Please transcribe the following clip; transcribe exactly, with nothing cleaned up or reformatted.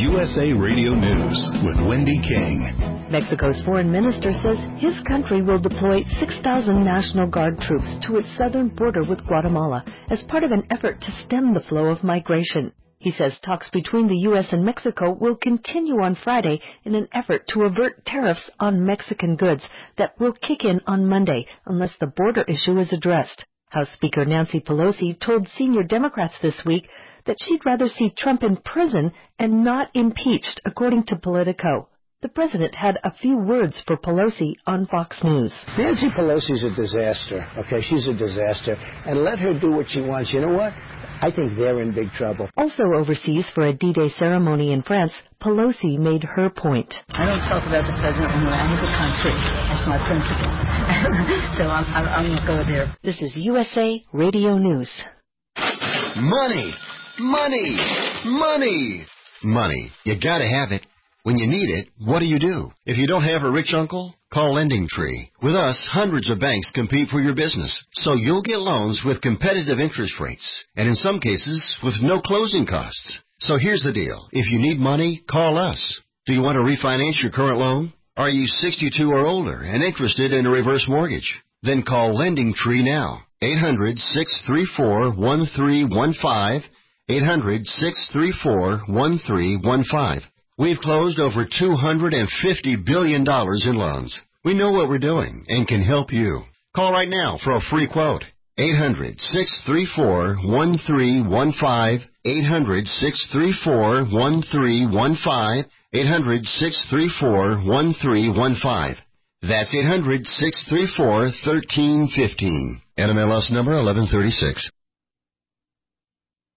U S A Radio News with Wendy King. Mexico's foreign minister says his country will deploy six thousand National Guard troops to its southern border with Guatemala as part of an effort to stem the flow of migration. He says talks between the U S and Mexico will continue on Friday in an effort to avert tariffs on Mexican goods that will kick in on Monday unless the border issue is addressed. House Speaker Nancy Pelosi told senior Democrats this week that she'd rather see Trump in prison and not impeached, according to Politico. The president had a few words for Pelosi on Fox News. Nancy Pelosi's a disaster, okay? She's a disaster. And let her do what she wants. You know what? I think they're in big trouble. Also overseas for a D-Day ceremony in France, Pelosi made her point. I don't talk about the president when I have the country. That's my principle. so I'm, I'm, I'm going to go there. This is U S A Radio News. Money! Money! Money! Money. You gotta have it. When you need it, what do you do? If you don't have a rich uncle, call LendingTree. With us, hundreds of banks compete for your business, so you'll get loans with competitive interest rates, and in some cases, with no closing costs. So here's the deal. If you need money, call us. Do you want to refinance your current loan? Are you sixty-two or older and interested in a reverse mortgage? Then call LendingTree now. eight hundred, six three four, one three one five. eight hundred, six three four, one three one five. We've closed over two hundred fifty billion dollars in loans. We know what we're doing and can help you. Call right now for a free quote. eight hundred, six three four, one three one five. eight hundred, six three four, one three one five. eight hundred, six three four, one three one five. That's eight hundred, six three four, one three one five. N M L S number eleven thirty-six.